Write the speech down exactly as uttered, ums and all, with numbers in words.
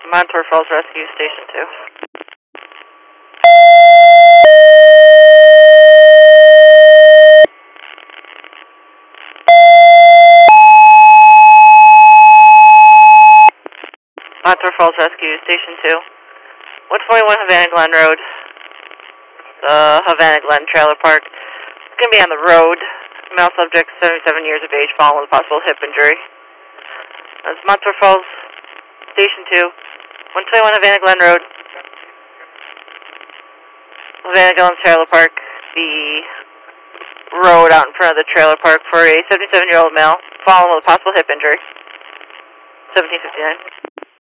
Montour Falls Rescue Station two. Montour Falls Rescue Station two. one twenty-one Havana Glen Road. The Havana Glen Trailer Park. It's going to be on the road. Male subject, seventy-seven years of age, following with a possible hip injury. That's Montour Falls Station two. one twenty-one Havana Glen Road. Havana Glen Trailer Park. The road out in front of the trailer park for a seventy-seven-year-old male, following with a possible hip injury. seventeen fifty-nine.